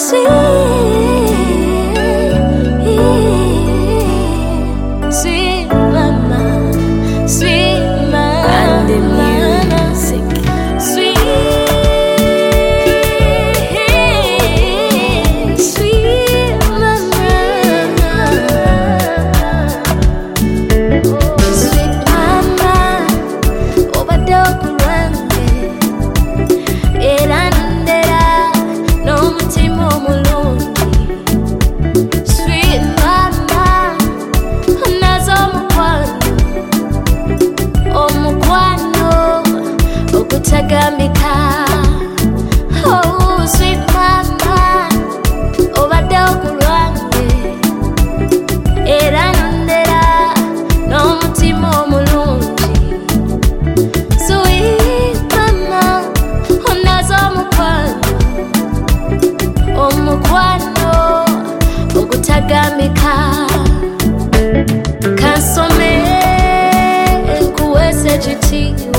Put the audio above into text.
sweet mama, sweet mama, and the music, sweet mama, sweet mama, obadokurange erandera n'omutima omulungi. Sweet mama, onaze omukwano ogutagambika. Oh, sweet mama, obadde okulwange era nondera n'omutima omulungi. Sweet mama, onaze omukwano ogutagambika. Kansome nkuweesa ekitiibwa